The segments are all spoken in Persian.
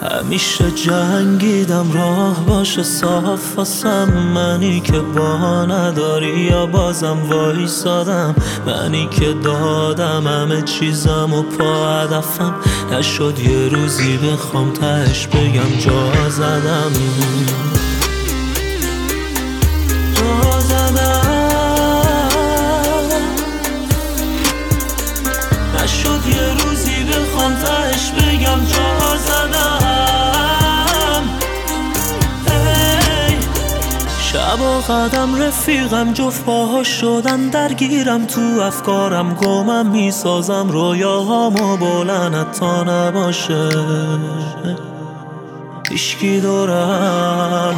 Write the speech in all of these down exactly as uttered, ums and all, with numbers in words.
همیشه جنگیدم راه باشه صاف واسم، منی که با نداری یا بازم وایسادم، منی که دادم همه چیزم و پا هدفم نشد یه روزی بخوام تهش بگم جا زدم جا زدم نشد یه روزی بخوام تهش بگم جا زدم. شب و قدم رفیقم جفت باها شدن درگیرم، تو افکارم گمم میسازم رویاهامو بلند تا نباشه هیچکی دورم.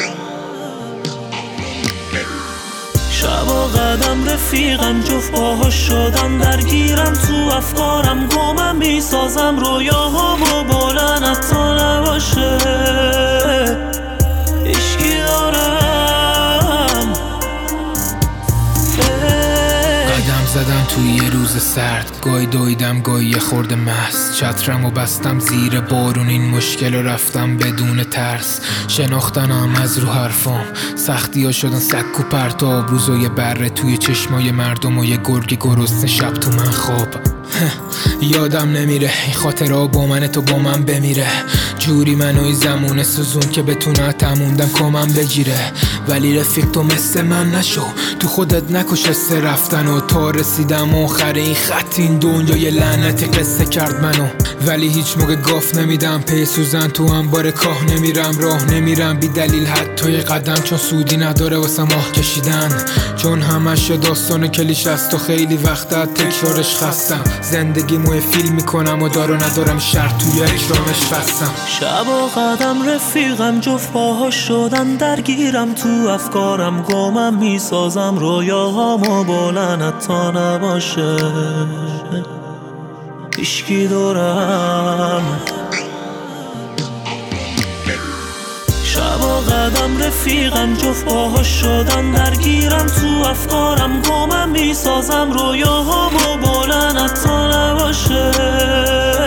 شب و قدم رفیقم جفت باها شدن درگیرم، تو افکارم گمم میسازم رویاهامو بلند تا نباشه هیچکی دورم. زدم توی یه روز سرد، گاهی دویدم گاهی یه خورده مست، چترم و بستم زیر بارون این مشکل رو رفتم بدون ترس. شناختنم از رو حرفام سختی ها شدن سک و پرتاب، روزای بره توی چشمای مردم و یه گرگ گرسنه شب تو من خواب. یادم نمیره این خاطرها با من تو با من بمیره، جوری منوی زمونه سوزون که بتونه تموندم کامم بگیره. ولی رفیق تو مثل من نشو، تو خودت نکش حس رفتن و تا رسیدم آخر این خط این دنیای لعنتی قصه کرد منو. ولی هیچ موقع گاف نمیدم پی سوزن تو انبار کاه نمیرم راه نمیرم بی دلیل حتی یه قدم، چون سودی نداره واسه ماه کشیدن، چون همش داستان کلیش است و خیلی وقت از تکرارش خستم. زندگی موی فیلم میکنم و دارو ندارم شرط توی اکرامش بستم. شب و قدم رفیقم جفت باها شدن درگیرم، تو افکارم گمم میسازم رویاهامو بلند تا نباشه هیچکی دورم. شب و قدم رفیقم جفت باها شدن درگیرم، تو افکارم گمم میسازم رویاهامو بلند تا نباشه